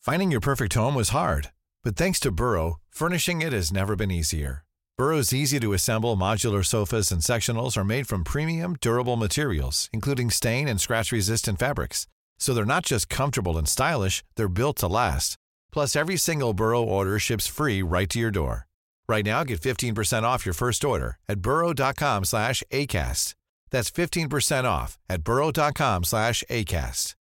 Finding your perfect home was hard, but thanks to Burrow, furnishing it has never been easier. Burrow's easy-to-assemble modular sofas and sectionals are made from premium, durable materials, including stain and scratch-resistant fabrics. So they're not just comfortable and stylish, they're built to last. Plus, every single Burrow order ships free right to your door. Right now, get 15% off your first order at burrow.com/ACAST. That's 15% off at burrow.com/ACAST.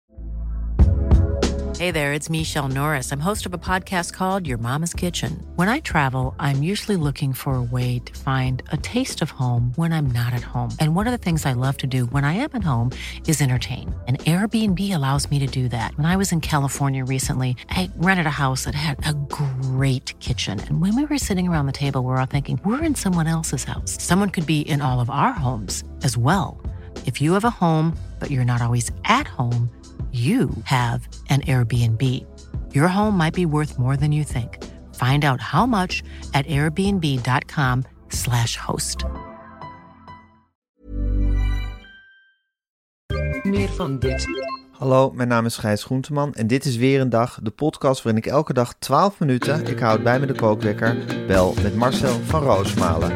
Hey there, it's Michelle Norris. I'm host of a podcast called Your Mama's Kitchen. When I travel, I'm usually looking for a way to find a taste of home when I'm not at home. And one of the things I love to do when I am at home is entertain. And Airbnb allows me to do that. When I was in California recently, I rented a house that had a great kitchen. And when we were sitting around the table, we're all thinking, we're in someone else's house. Someone could be in all of our homes as well. If you have a home, but you're not always at home, you have an Airbnb. Your home might be worth more than you think. Find out how much at airbnb.com/host. Meer van dit. Hallo, mijn naam is Gijs Groenteman en dit is weer een dag, de podcast waarin ik elke dag 12 minuten, ik houd bij me de kookwekker, bel met Marcel van Roosmalen.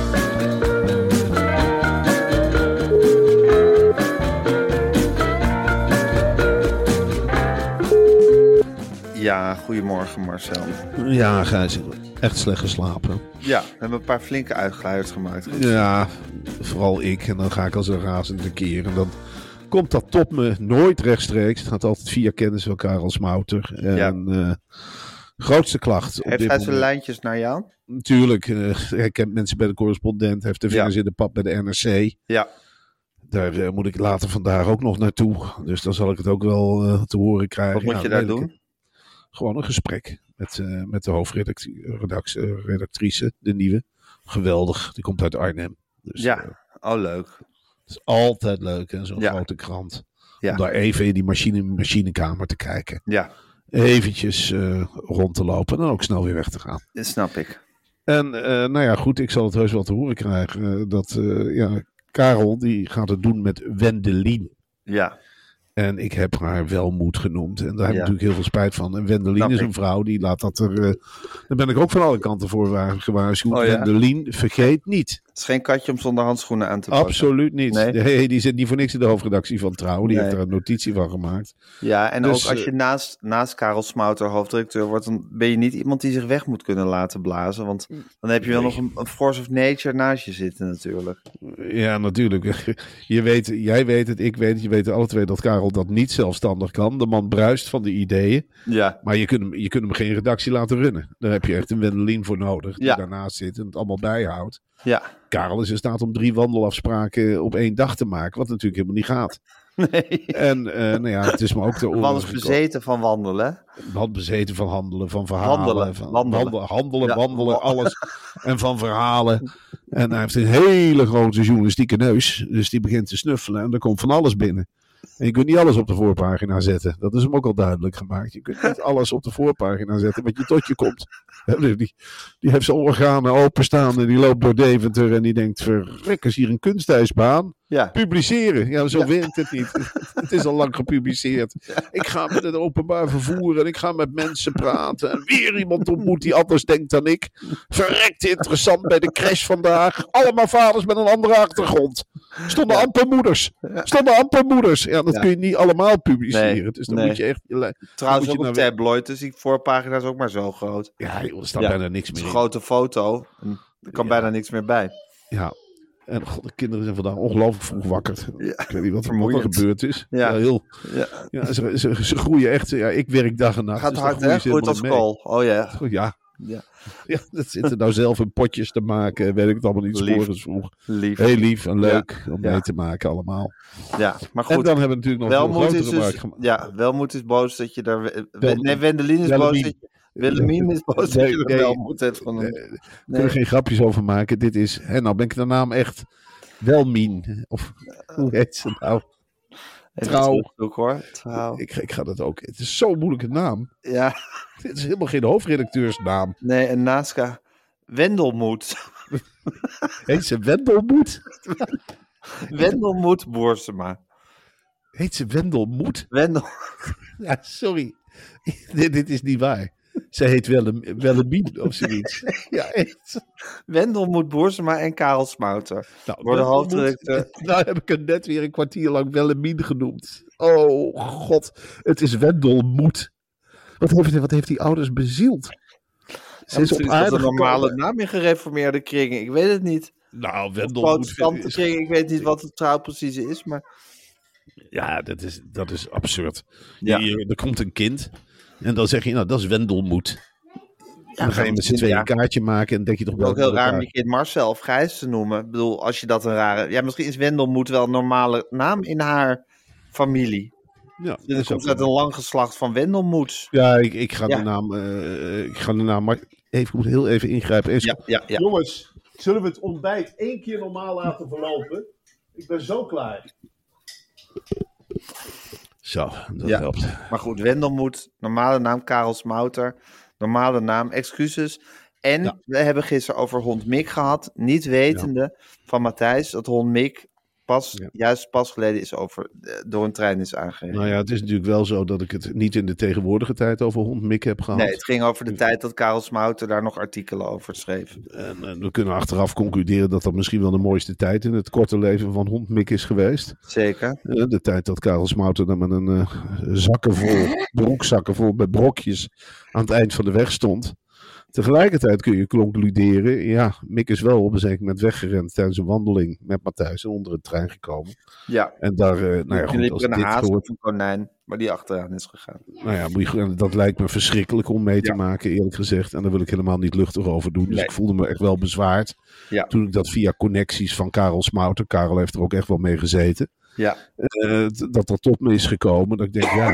Ja, goedemorgen Marcel. Ja, Gijs, echt slecht geslapen. Ja, we hebben een paar flinke uitglijers gemaakt. Ja, vooral ik. En dan ga ik als een razende keer. En dan komt dat tot me nooit rechtstreeks. Het gaat altijd via kennis van Karel Smouter. En grootste klacht. Heeft hij zijn lijntjes naar jou? Natuurlijk. Hij kent mensen bij de correspondent. Heeft de vingers in de pap bij de NRC. Ja. Daar moet ik later vandaag ook nog naartoe. Dus dan zal ik het ook wel te horen krijgen. Wat moet je daar doen? Gewoon een gesprek met de hoofdredactrice, de nieuwe. Geweldig, die komt uit Arnhem. Dus, leuk. Het is altijd leuk, hè, zo'n grote krant. Ja. Om daar even in die machinekamer te kijken. Ja. Eventjes rond te lopen en dan ook snel weer weg te gaan. Dat snap ik. En goed, ik zal het heus wel te horen krijgen. Dat Karel, die gaat het doen met Wendelin. Ja. En ik heb haar Welmoed genoemd. En daar heb ik natuurlijk heel veel spijt van. En Wendelin is een vrouw die laat dat er... daar ben ik ook van alle kanten voor gewaarschuwd. Oh, ja. Wendelin, vergeet niet. Het is geen katje om zonder handschoenen aan te pakken. Absoluut niet. Nee, die zit niet voor niks in de hoofdredactie van Trouw. Die heeft er een notitie van gemaakt. Ja, en dus, ook als je naast Karel Smouter hoofdredacteur wordt... dan ben je niet iemand die zich weg moet kunnen laten blazen. Want dan heb je wel nog een force of nature naast je zitten natuurlijk. Ja, natuurlijk. Jij weet het, ik weet het. Je weet alle twee dat Karel dat niet zelfstandig kan. De man bruist van de ideeën. Ja. Maar je kunt hem geen redactie laten runnen. Daar heb je echt een Wendelin voor nodig. Die daarnaast zit en het allemaal bijhoudt. Ja. Karel is in staat om 3 wandelafspraken op 1 dag te maken. Wat natuurlijk helemaal niet gaat. Nee. En het is me ook de oren. Man is bezeten van wandelen. Man bezeten van handelen, van verhalen. Wandelen, alles. En van verhalen. En hij heeft een hele grote journalistieke neus. Dus die begint te snuffelen en er komt van alles binnen. En je kunt niet alles op de voorpagina zetten. Dat is hem ook al duidelijk gemaakt. Je kunt niet alles op de voorpagina zetten wat je tot je komt. Die heeft zijn organen openstaan en die loopt door Deventer en die denkt, verrek, is hier een kunsthuisbaan? Ja. Publiceren. Ja, zo werkt het niet. Het is al lang gepubliceerd. Ja. Ik ga met het openbaar vervoer en ik ga met mensen praten. En weer iemand ontmoet die anders denkt dan ik. Verrekt interessant bij de crash vandaag. Allemaal vaders met een andere achtergrond. Stonden amper moeders. Ja, dat kun je niet allemaal publiceren. Nee. Dus dan moet je echt... Trouwens ook op tabloid, dus die voorpagina is ook maar zo groot. Ja, joh, er staat bijna niks meer in. Een grote foto. Er kan bijna niks meer bij. Ja. En de kinderen zijn vandaag ongelooflijk vroeg wakker. Ja, ik weet niet wat er gebeurd is. Ja. Ze groeien echt. Ja, ik werk dag en nacht. Gaat dus hard, hè? Groeit als kool. Oh ja. Ja, dat zitten nou zelf in potjes te maken. Weet ik het allemaal niet. Sporens vroeg. Heel lief en leuk om mee te maken allemaal. Ja, maar goed. En dan hebben we natuurlijk nog een grotere gebruik gemaakt. Ja, Welmoed is boos dat je daar... Wendelin is boos dat je... Willemien is boos dat je er wel moet hebben van hem. Daar kunnen we geen grapjes over maken. Dit is... nou ben ik de naam echt... Welmien. Of hoe heet ze nou? Trouw. Trouw. Ik ga dat ook... Het is zo'n moeilijke naam. Ja. Het is helemaal geen hoofdredacteursnaam. Nee, en Naska... Wendelmoed. Heet ze Wendelmoed? Wendelmoed Boersema. Heet ze Wendelmoed? Wendel. Ja, sorry. Dit is niet waar. Zij heet Willemien of zoiets. Ja, echt. Wendelmoed Boersema en Karel Smouter. Nou, hoofdredacteur. Nou heb ik het net weer een kwartier lang Willemien genoemd. Oh god, het is Wendelmoed. Wat heeft die ouders bezield? Ze is op aarde een normale naam in gereformeerde kringen. Ik weet het niet. Nou, Wendelmoed. Ik weet niet wat het trouw precies is, maar... Ja, dat is absurd. Ja. Er komt een kind en dan zeg je, nou, dat is Wendelmoed. Ja, dan ga je met z'n tweeën een kaartje maken en denk je toch wel... Het is ook heel raar om je kind Marcel of Gijs te noemen. Ik bedoel, als je dat een rare... Ja, misschien is Wendelmoed wel een normale naam in haar familie. Ja, het komt uit een lang geslacht van Wendelmoeds. Ja, ik ga de naam... Maar ik moet heel even ingrijpen. Ja. Jongens, zullen we het ontbijt 1 keer normaal laten verlopen? Ik ben zo klaar. Zo, dat helpt. Maar goed, Wendelmoed, normale naam Karel Smouter, normale naam, excuses. En we hebben gisteren over hond Mick gehad, niet wetende van Matthijs dat hond Mick juist pas geleden is door een trein is aangereden. Nou ja, het is natuurlijk wel zo dat ik het niet in de tegenwoordige tijd over hond Mick heb gehad. Nee, het ging over de tijd dat Karel Smouter daar nog artikelen over schreef. En we kunnen achteraf concluderen dat dat misschien wel de mooiste tijd in het korte leven van hond Mick is geweest. Zeker. De tijd dat Karel Smouter dan met een broekzakken vol met brokjes aan het eind van de weg stond. Tegelijkertijd kun je concluderen, ja, Mick is wel op een zeker moment weggerend tijdens een wandeling met Matthijs en onder een trein gekomen. Ja. En daar, liep er een haas of een konijn, maar die achteraan is gegaan. Nou ja, dat lijkt me verschrikkelijk om mee te maken, eerlijk gezegd. En daar wil ik helemaal niet luchtig over doen. Dus ik voelde me echt wel bezwaard toen ik dat via connecties van Karel Smouter, Karel heeft er ook echt wel mee gezeten, dat er tot me is gekomen. Dat ik denk,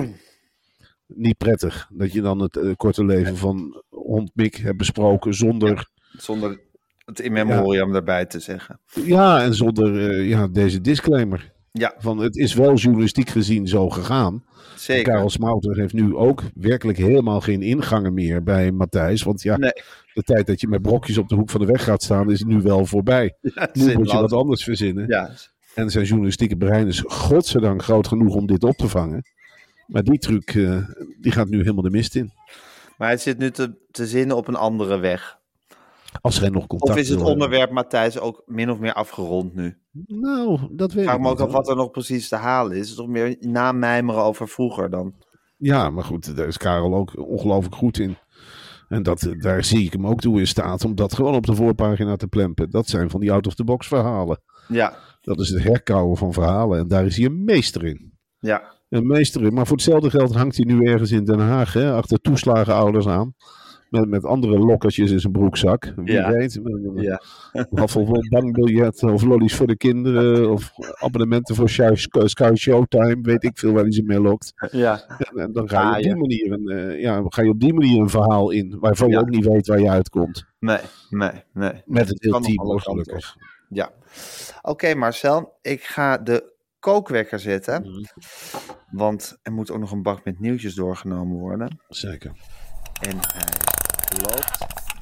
niet prettig dat je dan het korte leven van hond Mick hebt besproken zonder het in memoriam erbij te zeggen. Ja, en zonder deze disclaimer. Ja. Van het is wel journalistiek gezien zo gegaan. Zeker. Karel Smouter heeft nu ook werkelijk helemaal geen ingangen meer bij Matthijs. Want de tijd dat je met brokjes op de hoek van de weg gaat staan is nu wel voorbij. Ja, nu moet je wat anders verzinnen. Ja. En zijn journalistieke brein is godzijdank groot genoeg om dit op te vangen. Maar die truc, die gaat nu helemaal de mist in. Maar hij zit nu te zinnen op een andere weg. Als er nog contact of is het onderwerp Matthijs ook min of meer afgerond nu? Nou, dat weet ik niet. Vraag me ook af wat er nog precies te halen is. Het is toch meer namijmeren over vroeger dan? Ja, maar goed, daar is Karel ook ongelooflijk goed in. En daar zie ik hem ook toe in staat om dat gewoon op de voorpagina te plempen. Dat zijn van die out-of-the-box verhalen. Ja. Dat is het herkauwen van verhalen en daar is hij een meester in. Ja. Een meester in. Maar voor hetzelfde geld hangt hij nu ergens in Den Haag, achter toeslagenouders aan. Met andere lokkertjes in zijn broekzak. Wie weet. Een halfvol bankbiljet of lollies voor de kinderen. Of abonnementen voor Sky Showtime. Weet ik veel waar hij ze mee lokt. Ja. En dan ga je op die manier een verhaal in. Waarvan je ook niet weet waar je uitkomt. Nee. Met het heel team gelukkig. Ja. Oké, Marcel. Ik ga de kookwekker zetten. Want er moet ook nog een bak met nieuwtjes doorgenomen worden. Zeker. En hij loopt.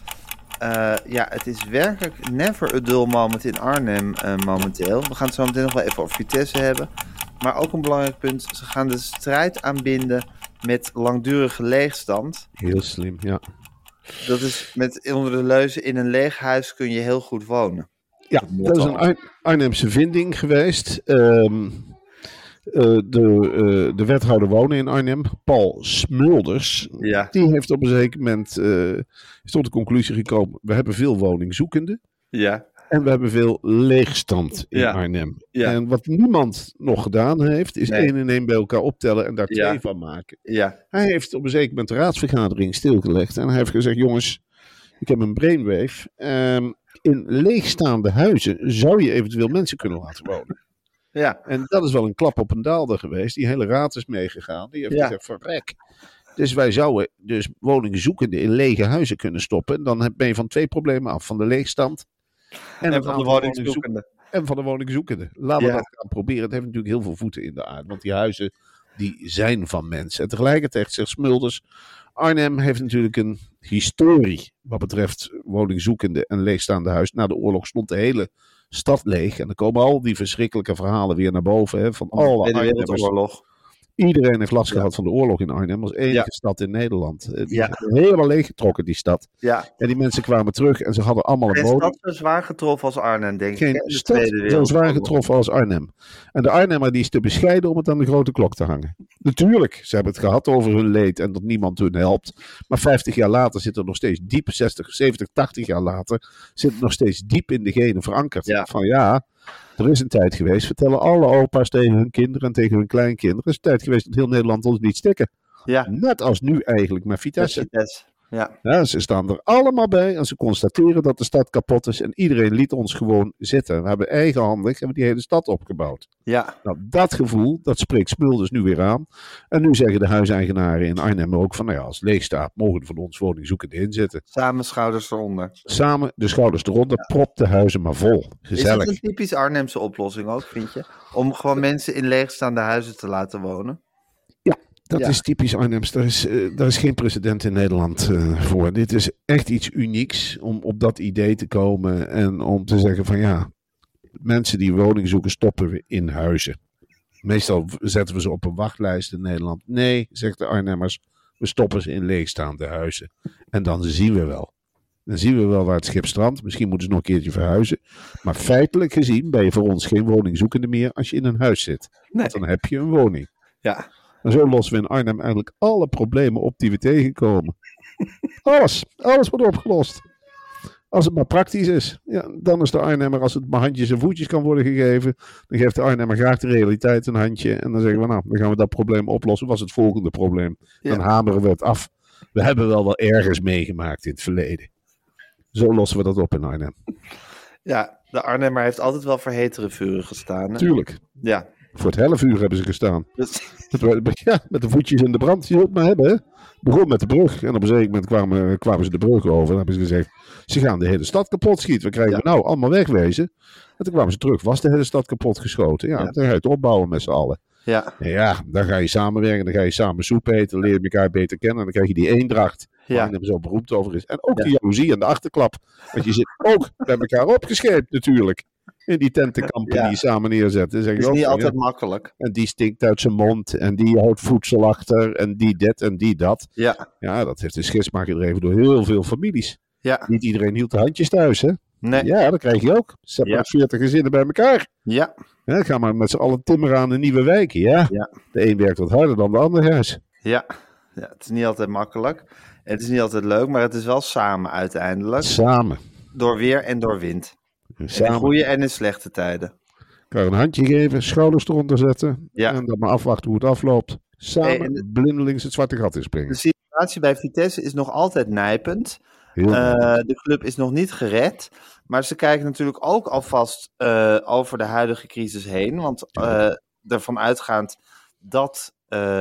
Het is werkelijk never a dull moment in Arnhem momenteel. We gaan het zo meteen nog wel even over Vitesse hebben. Maar ook een belangrijk punt. Ze gaan de strijd aanbinden met langdurige leegstand. Heel slim, ja. Dat is onder de leuze, in een leeg huis kun je heel goed wonen. Ja, dat is een Arnhemse vinding geweest. De wethouder wonen in Arnhem, Paul Smulders, die heeft op een zeker moment is tot de conclusie gekomen, we hebben veel woningzoekenden en we hebben veel leegstand in Arnhem. Ja. En wat niemand nog gedaan heeft, is 1 en 1 bij elkaar optellen en daar 2 van maken. Ja. Hij heeft op een zeker moment de raadsvergadering stilgelegd en hij heeft gezegd, jongens, ik heb een brainwave. In leegstaande huizen zou je eventueel mensen kunnen laten wonen. Ja. En dat is wel een klap op een daalder geweest. Die hele raad is meegegaan. Die heeft gezegd, verrek. Dus wij zouden dus woningzoekenden in lege huizen kunnen stoppen. En dan ben je van 2 problemen af. Van de leegstand en van de woningzoekenden. En van de woningzoekenden. Laten we dat gaan proberen. Het heeft natuurlijk heel veel voeten in de aarde. Want die huizen, die zijn van mensen. En tegelijkertijd zegt Smulders, Arnhem heeft natuurlijk een historie wat betreft woningzoekenden en leegstaande huizen. Na de oorlog stond de hele stad leeg. En dan komen al die verschrikkelijke verhalen weer naar boven. Van alle Arnhemmers Iedereen heeft last gehad van de oorlog in Arnhem. Als enige stad in Nederland. Die is helemaal leeggetrokken, die stad. Ja. En die mensen kwamen terug en ze hadden allemaal een woning. Geen stad zo zwaar getroffen als Arnhem, denk ik. Geen stad zo zwaar getroffen als Arnhem. En de Arnhemmer die is te bescheiden om het aan de grote klok te hangen. Natuurlijk, ze hebben het gehad over hun leed en dat niemand hun helpt. Maar 50 jaar later zit er nog steeds diep, 60, 70, 80 jaar later, zit het nog steeds diep in de genen verankerd. Ja. Van er is een tijd geweest, vertellen alle opa's tegen hun kinderen en tegen hun kleinkinderen. Er is een tijd geweest dat heel Nederland ons liet stikken. Ja. Net als nu eigenlijk met Vitesse. Ja, ze staan er allemaal bij en ze constateren dat de stad kapot is en iedereen liet ons gewoon zitten. We hebben eigenhandig die hele stad opgebouwd. Ja. Nou, dat gevoel, dat spreekt Smulders nu weer aan. En nu zeggen de huiseigenaren in Arnhem ook van, als het leeg staat, mogen er van ons woningzoekenden inzitten. Samen schouders eronder. Samen de schouders eronder, prop de huizen maar vol. Gezellig. Is dat een typisch Arnhemse oplossing ook, vind je? Om gewoon mensen in leegstaande huizen te laten wonen? Dat is typisch Arnhems. Daar is geen precedent in Nederland voor. Dit is echt iets unieks om op dat idee te komen. En om te zeggen van mensen die woning zoeken stoppen we in huizen. Meestal zetten we ze op een wachtlijst in Nederland. Nee, zegt de Arnhemmers, we stoppen ze in leegstaande huizen. En dan zien we wel. Dan zien we wel waar het schip strandt. Misschien moeten ze nog een keertje verhuizen. Maar feitelijk gezien ben je voor ons geen woningzoekende meer als je in een huis zit. Nee. Want dan heb je een woning. Ja. En zo lossen we in Arnhem eigenlijk alle problemen op die we tegenkomen. Alles wordt opgelost. Als het maar praktisch is. Dan is de Arnhemmer, als het maar handjes en voetjes kan worden gegeven, dan geeft de Arnhemmer graag de realiteit een handje. En dan zeggen we, dan gaan we dat probleem oplossen. Wat is het volgende probleem? Dan hameren we het af. We hebben wel ergens meegemaakt in het verleden. Zo lossen we dat op in Arnhem. Ja, de Arnhemmer heeft altijd wel voor hetere vuren gestaan. Hè? Tuurlijk. Ja. Voor het hellevuur hebben ze gestaan. Met de voetjes in de brand. Je zult het maar hebben, hè. Begon met de brug. En op een zeker moment kwamen ze de brug over. Dan hebben ze gezegd, ze gaan de hele stad kapot schieten. We krijgen we nou allemaal wegwezen. En toen kwamen ze terug. Was de hele stad kapot geschoten. Dan ga je het opbouwen met z'n allen. Ja, dan ga je samenwerken. Dan ga je samen soep eten. Dan leer je elkaar beter kennen. En dan krijg je die eendracht. Waar er zo beroemd over is. En ook de jaloezie en de achterklap. Want je zit ook bij elkaar opgescheept natuurlijk. In die tentenkampen die je samen neerzetten. Het is niet altijd makkelijk. En die stinkt uit zijn mond. En die houdt voedsel achter. En die dit en die dat. Ja, dat heeft een schisma gedreven door heel veel families. Ja. Niet iedereen hield de handjes thuis, hè? Nee. Ja, dat krijg je ook. Zet maar 40 gezinnen bij elkaar. Ja. Ga maar met z'n allen timmeren aan de nieuwe wijken. Ja. De een werkt wat harder dan de ander huis. Ja, het is niet altijd makkelijk. Het is niet altijd leuk, maar het is wel samen uiteindelijk. Samen. Door weer en door wind. Samen. In goede en in slechte tijden. Ik kan een handje geven, schouders eronder zetten. En dan maar afwachten hoe het afloopt. Samen blindelings het zwarte gat inspringen. De situatie bij Vitesse is nog altijd nijpend. De club is nog niet gered. Maar ze kijken natuurlijk ook alvast over de huidige crisis heen. Want ervan uitgaand dat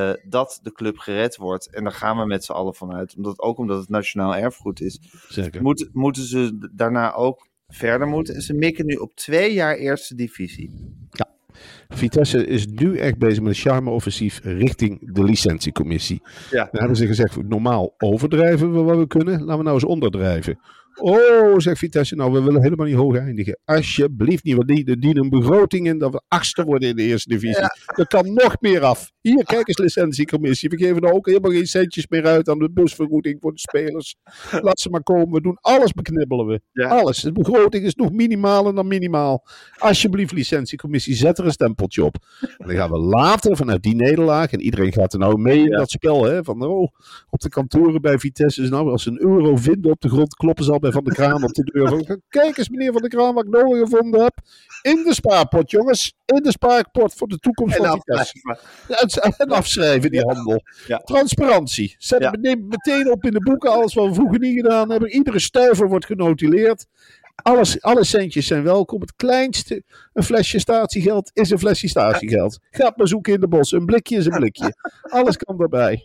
de club gered wordt. En daar gaan we met z'n allen vanuit. Omdat het nationaal erfgoed is. Zeker. Moeten ze daarna ook verder moeten. En ze mikken nu op 2 jaar eerste divisie. Ja. Vitesse is nu echt bezig met een charme-offensief richting de licentiecommissie. Ja. Dan hebben ze gezegd, normaal overdrijven we wat we kunnen. Laten we nou eens onderdrijven. Oh, zegt Vitesse, nou we willen helemaal niet hoog eindigen. Alsjeblieft niet, want die dienen een begroting in dat we 8e worden in de eerste divisie. Ja. Er kan nog meer af. Hier, kijk eens, licentiecommissie. We geven er ook helemaal geen centjes meer uit aan de busvergoeding voor de spelers. Laat ze maar komen, we doen alles beknibbelen we. Ja. Alles. De begroting is nog minimaal dan minimaal. Alsjeblieft, licentiecommissie, zet er een stempeltje op. En dan gaan we later vanuit die nederlaag, en iedereen gaat er nou mee in dat spel, hè, van op de kantoren bij Vitesse is nou, als ze €1 vinden op de grond, kloppen ze al bij Van de Kraan op de deur. Kijk eens, meneer Van de Kraan, wat ik nodig gevonden heb. In de spaarpot, jongens. In de spaarpot voor de toekomst van Vitesse. En afschrijven die handel. Ja. Transparantie. Neem meteen op in de boeken alles wat we vroeger niet gedaan hebben. Iedere stuiver wordt genotuleerd. Alle centjes zijn welkom. Het kleinste, een flesje statiegeld, is een flesje statiegeld. Ga maar zoeken in de bos. Een blikje is een blikje. Alles kan erbij.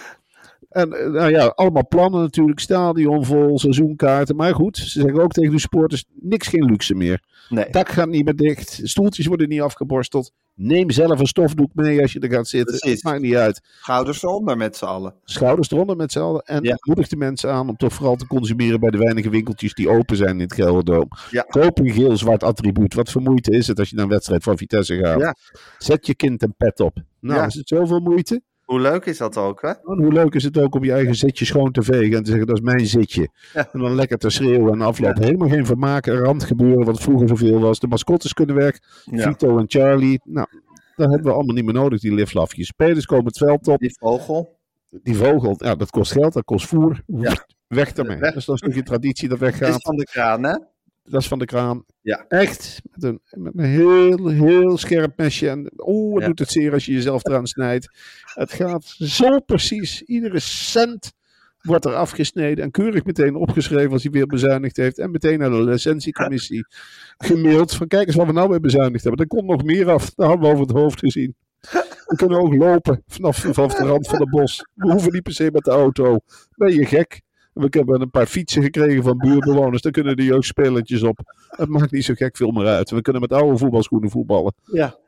En allemaal plannen natuurlijk. Stadion vol, seizoenkaarten. Maar goed, ze zeggen ook tegen de supporters, geen luxe meer. Nee. Dak gaat niet meer dicht. Stoeltjes worden niet afgeborsteld. Neem zelf een stofdoek mee als je er gaat zitten. Precies. Maakt niet uit. Schouders eronder met z'n allen. Schouders eronder met z'n allen. En moedig de mensen aan om toch vooral te consumeren bij de weinige winkeltjes die open zijn in het Gelderdoom. Ja. Koop een geel-zwart attribuut. Wat voor moeite is het als je naar een wedstrijd van Vitesse gaat? Ja. Zet je kind een pet op. Nou, is het zoveel moeite? Hoe leuk is dat ook, hè? En hoe leuk is het ook om je eigen zitje schoon te vegen en te zeggen, dat is mijn zitje. Ja. En dan lekker te schreeuwen en afloop. Helemaal geen vermaken, randgebeuren, wat vroeger zoveel was. De mascottes kunnen weg. Vito en Charlie. Nou, dat hebben we allemaal niet meer nodig, die liflafjes. Spelers komen het veld op. Die vogel, ja, dat kost geld, dat kost voer. Ja. Weg daarmee. Dat is een stukje traditie dat weggaat. Dat is van de kraan, hè? Dat is van de kraan. Ja. Echt. Met een heel scherp mesje. En het doet het zeer als je jezelf eraan snijdt. Het gaat zo precies. Iedere cent wordt er afgesneden. En keurig meteen opgeschreven als hij weer bezuinigd heeft. En meteen naar de licentiecommissie gemaild. Van kijk eens wat we nou weer bezuinigd hebben. Er komt nog meer af. Dat hadden we over het hoofd gezien. We kunnen ook lopen vanaf de rand van het bos. We hoeven niet per se met de auto. Ben je gek? We hebben een paar fietsen gekregen van buurtbewoners. Daar kunnen de jeugdspelertjes op. Het maakt niet zo gek veel meer uit. We kunnen met oude voetbalschoenen voetballen. Ja.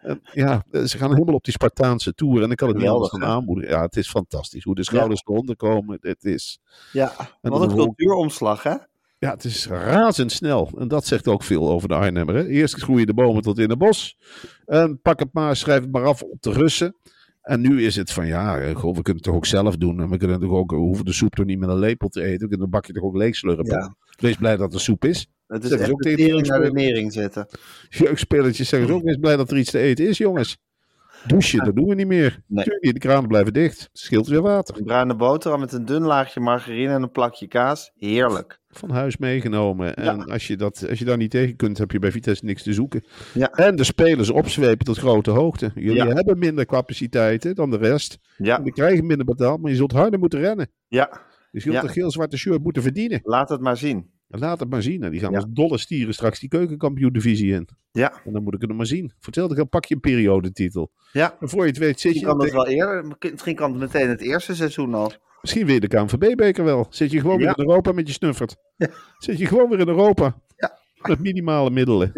Ze gaan helemaal op die Spartaanse toer. En ik kan het niet anders dan aanmoedigen. Ja, het is fantastisch. Hoe de schouders eronder komen. Het is... Ja, wat een cultuuromslag, hè? Ja, het is razendsnel. En dat zegt ook veel over de Arnhemmer. Hè? Eerst groeien de bomen tot in het bos. En pak het maar, schrijf het maar af op de Russen. En nu is het van, we kunnen het toch ook zelf doen. En we hoeven de soep toch niet met een lepel te eten. We kunnen een bakje toch ook leeg slurpen. Ja. Wees blij dat er soep is. Het is echt de tering naar de nering zetten. Jeugdspelertjes zeggen ze ook, wees blij dat er iets te eten is, jongens. Douchen, dat doen we niet meer. Nee. De kranen blijven dicht. Het scheelt weer water. Een bruine boterham met een dun laagje margarine en een plakje kaas. Heerlijk. Van huis meegenomen. En als je daar niet tegen kunt, heb je bij Vitesse niks te zoeken. Ja. En de spelers opzwepen tot grote hoogte. Jullie hebben minder capaciteiten dan de rest. Ja. Jullie krijgen minder betaald, maar je zult harder moeten rennen. Ja. Je zult een geel-zwarte shirt moeten verdienen. Laat het maar zien. Laat het maar zien. En die gaan als dolle stieren straks die keukenkampioen-divisie in. Ja. En dan moet ik het nog maar zien. Voor hetzelfde pak je een periodetitel. Ja. En voor je het weet zit je... Kan het wel eerder. Misschien kan het meteen het eerste seizoen al. Misschien weer de KNVB-beker wel. Zit je gewoon weer in Europa met je snuffert. Ja. Zit je gewoon weer in Europa. Ja. Met minimale middelen.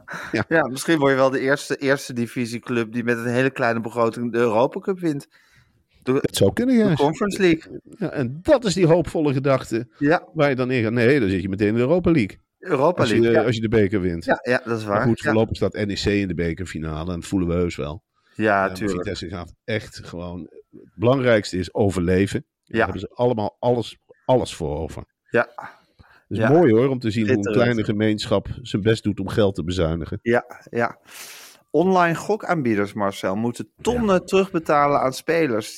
Ja, misschien word je wel de eerste divisieclub die met een hele kleine begroting de Europa Cup wint. Het zou kunnen, ja. De Conference League. Ja, en dat is die hoopvolle gedachte. Ja. Waar je dan in gaat. Nee, dan zit je meteen in de Europa League. Als je de beker wint. Ja, dat is waar. Maar goed, voorlopig staat NEC in de bekerfinale. En dat voelen we heus wel. Ja, tuurlijk. Vitesse gaat echt gewoon... Het belangrijkste is overleven. Daar hebben ze allemaal alles voor over. Ja. Het is mooi hoor, om te zien hoe een kleine gemeenschap zijn best doet om geld te bezuinigen. Ja. Online gokaanbieders, Marcel, moeten tonnen terugbetalen aan spelers.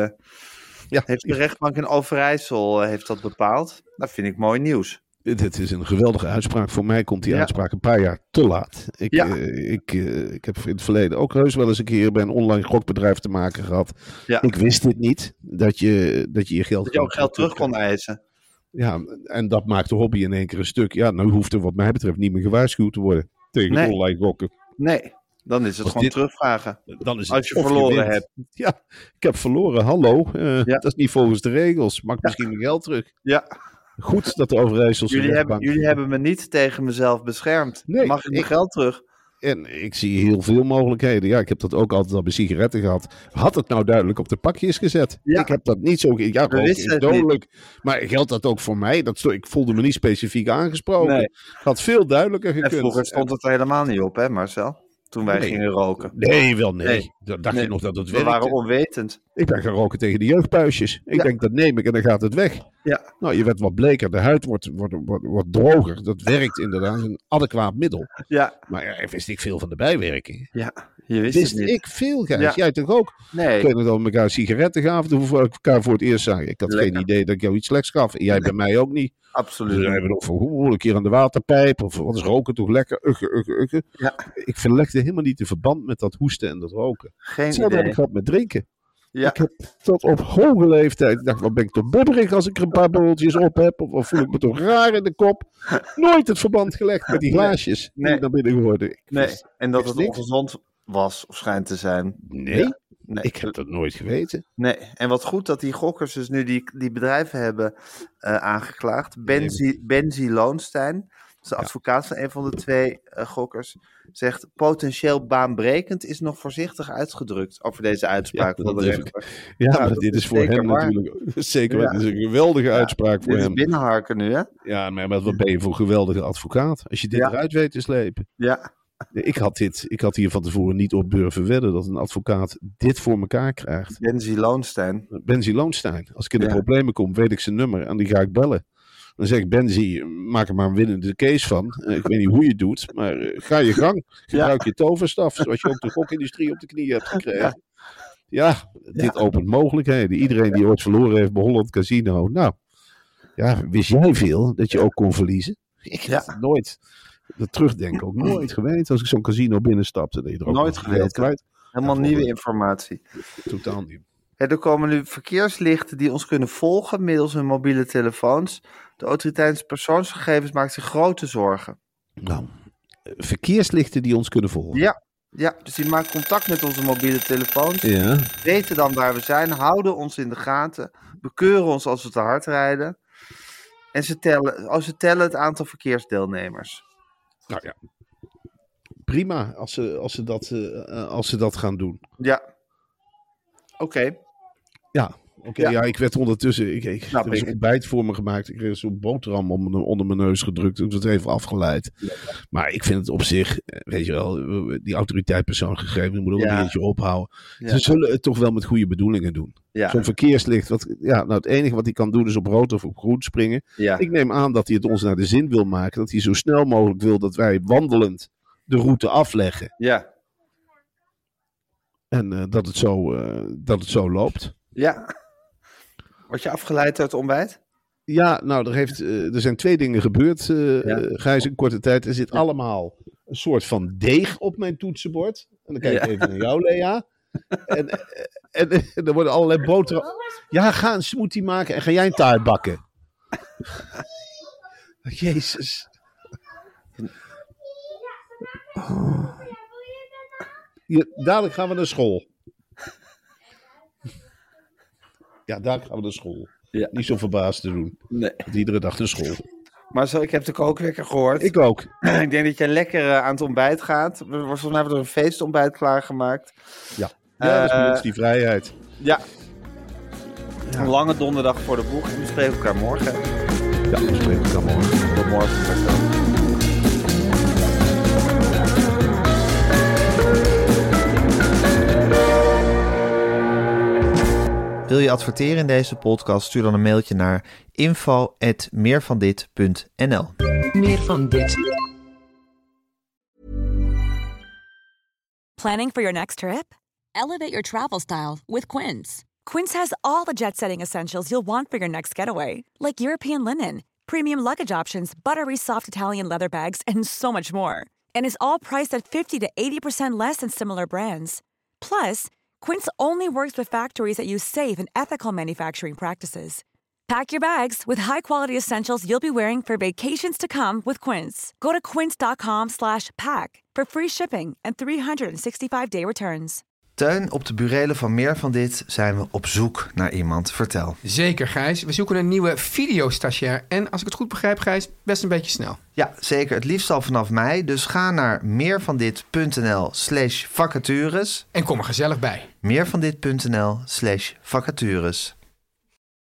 Heeft de rechtbank in Overijssel heeft dat bepaald. Dat vind ik mooi nieuws. Dit is een geweldige uitspraak. Voor mij komt die uitspraak een paar jaar te laat. Ik heb in het verleden ook heus wel eens een keer bij een online gokbedrijf te maken gehad. Ja. Ik wist dit niet, dat je geld... Dat je ook geld terug kon eisen. Ja, en dat maakt de hobby in één keer een stuk. Ja, nou hoeft er wat mij betreft niet meer gewaarschuwd te worden tegen online gokken. Nee, dan is het gewoon terugvragen. Dan is als je verloren hebt. Ja, ik heb verloren, hallo. Dat is niet volgens de regels. Mag misschien mijn geld terug. Ja. Goed dat de Overijsselse jullie hebben me niet tegen mezelf beschermd. Nee, mag ik mijn geld terug? En ik zie heel veel mogelijkheden. Ja, ik heb dat ook altijd al bij sigaretten gehad. Had het nou duidelijk op de pakjes gezet? Ja. Ik heb dat niet zo... Ja, roken is dodelijk. Maar geldt dat ook voor mij? Ik voelde me niet specifiek aangesproken. Nee. Had veel duidelijker gekund. En vroeger stond het er helemaal niet op, hè Marcel? Toen wij gingen roken. Nee. Dacht je nog dat het werkte? We waren onwetend. Ik ben gaan roken tegen de jeugdpuisjes. Ik denk, dat neem ik en dan gaat het weg. Ja. Nou, je werd wat bleker. De huid wordt droger. Dat werkt inderdaad. Een adequaat middel. Ja. Maar wist ik veel van de bijwerkingen. Ja, je wist het niet. Ik veel, Gijs. Ja. Jij toch ook? Nee. Ik weet nog dat we elkaar sigaretten gaven toen we elkaar voor het eerst zagen. Ik had geen idee dat ik jou iets slechts gaf. En jij bij mij ook niet. Absoluut. Dus we hebben nog van een keer aan de waterpijp. Of wat is roken toch lekker? Ugge. Ja. Ik verlegde helemaal niet de verband met dat hoesten en dat roken. Geen idee. Heb ik gehad met drinken. Ja. Ik heb tot op hoge leeftijd. Ik dacht, wat ben ik toch bibberig als ik er een paar borreltjes op heb? Of voel ik me toch raar in de kop? Nooit het verband gelegd met die glaasjes die naar binnen geworden. En dat het ongezond was of schijnt te zijn. Nee. Ja. Nee, ik heb dat nooit geweten. Nee, en wat goed dat die gokkers dus nu die bedrijven hebben aangeklaagd. Benzi Loonstein, de advocaat van een van de 2 gokkers, zegt potentieel baanbrekend is nog voorzichtig uitgedrukt over deze uitspraak van de rechter. Maar dit is voor hem natuurlijk zeker. Het is een geweldige uitspraak voor hem. Dit is binnenharken nu, hè? Ja, maar wat ben je voor een geweldige advocaat? Als je dit eruit weet te slepen. Ja. Ik had hier van tevoren niet op durven wedden dat een advocaat dit voor elkaar krijgt. Benzie Loonstein. Als ik in de problemen kom, weet ik zijn nummer en die ga ik bellen. Dan zeg ik, Benzie, maak er maar een winnende case van. Ik weet niet hoe je het doet, maar ga je gang. Gebruik je toverstaf, zoals je ook de gokindustrie op de knie hebt gekregen. Ja, dit opent mogelijkheden. Iedereen die ooit verloren heeft bij Holland Casino. Nou, wist jij veel dat je ook kon verliezen? Ik heb het nooit. Dat terugdenken ook nooit geweten. Als ik zo'n casino binnenstapte, dat je er ook nooit geweten. Kwijt. Helemaal nieuwe informatie. Totaal nieuw. Er komen nu verkeerslichten die ons kunnen volgen middels hun mobiele telefoons. De autoriteit persoonsgegevens maakt zich grote zorgen. Nou, verkeerslichten die ons kunnen volgen? Ja, dus die maken contact met onze mobiele telefoons. Ja. Weten dan waar we zijn, houden ons in de gaten. Bekeuren ons als we te hard rijden. En ze tellen het aantal verkeersdeelnemers. Nou ja, prima als ze dat gaan doen. Ja. Oké. Ja, ik werd ondertussen... Er is een ontbijt voor me gemaakt. Ik kreeg zo'n boterham onder mijn neus gedrukt. Ik was even afgeleid. Ja. Maar ik vind het op zich... Weet je wel, die autoriteit persoonsgegevens moet ook een beetje ophouden. Ja. Ze zullen het toch wel met goede bedoelingen doen. Ja. Zo'n verkeerslicht... het enige wat hij kan doen is op rood of op groen springen. Ja. Ik neem aan dat hij het ons naar de zin wil maken. Dat hij zo snel mogelijk wil dat wij wandelend de route afleggen. Ja. En dat het zo loopt. Ja. Word je afgeleid uit het ontbijt? Ja, nou, er zijn 2 dingen gebeurd, Gijs, in korte tijd. Er zit allemaal een soort van deeg op mijn toetsenbord. En dan kijk ik even naar jou, Lea. En er worden allerlei boterhammen. Ja, ga een smoothie maken en ga jij een taart bakken. Jezus. Dadelijk gaan we naar school. Ja, daar gaan we naar school. Ja. Niet zo verbaasd te doen. Nee. Iedere dag naar school. Maar ik heb de kookwekker gehoord. Ik ook. Ik denk dat jij lekker aan het ontbijt gaat. Volgens mij hebben we er een feestontbijt klaargemaakt. Ja, dat is bij ons die vrijheid. Ja. Een lange donderdag voor de boeg. En we spreken elkaar morgen. Ja, we spreken elkaar morgen. Tot morgen. Wil je adverteren in deze podcast? Stuur dan een mailtje naar info@meervandit.nl. Meer van dit. Planning for your next trip? Elevate your travel style with Quince. Quince has all the jet-setting essentials you'll want for your next getaway, like European linen, premium luggage options, buttery soft Italian leather bags, and so much more. And is all priced at 50 to 80% less than similar brands. Plus, Quince only works with factories that use safe and ethical manufacturing practices. Pack your bags with high-quality essentials you'll be wearing for vacations to come with Quince. Go to quince.com/pack for free shipping and 365-day returns. Teun, op de burelen van Meer van Dit zijn we op zoek naar iemand. Vertel. Zeker, Gijs. We zoeken een nieuwe videostagiair. En als ik het goed begrijp, Gijs, best een beetje snel. Ja, zeker. Het liefst al vanaf mei. Dus ga naar meervandit.nl/vacatures. En kom er gezellig bij. Meervandit.nl/vacatures.